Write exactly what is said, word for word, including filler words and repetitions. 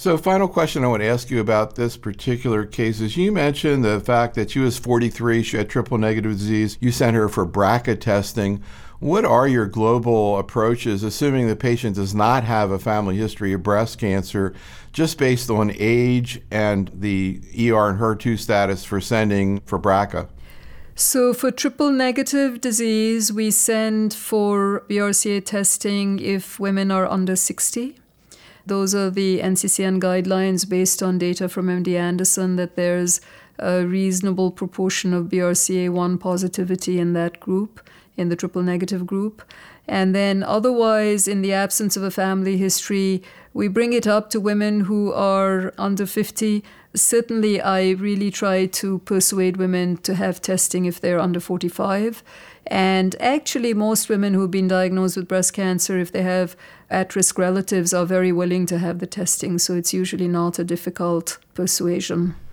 So final question I want to ask you about this particular case is you mentioned the fact that she was forty-three, she had triple negative disease. You sent her for B R C A testing. What are your global approaches, assuming the patient does not have a family history of breast cancer, just based on age and the E R and H E R two status for sending for B R C A? So for triple negative disease, we send for B R C A testing if women are under sixty. Those are the N C C N guidelines based on data from M D Anderson that there's a reasonable proportion of B R C A one positivity in that group, in the triple negative group. And then otherwise, in the absence of a family history, we bring it up to women who are under fifty. Certainly, I really try to persuade women to have testing if they're under forty-five. And actually, most women who've been diagnosed with breast cancer, if they have at-risk relatives, are very willing to have the testing. So it's usually not a difficult persuasion.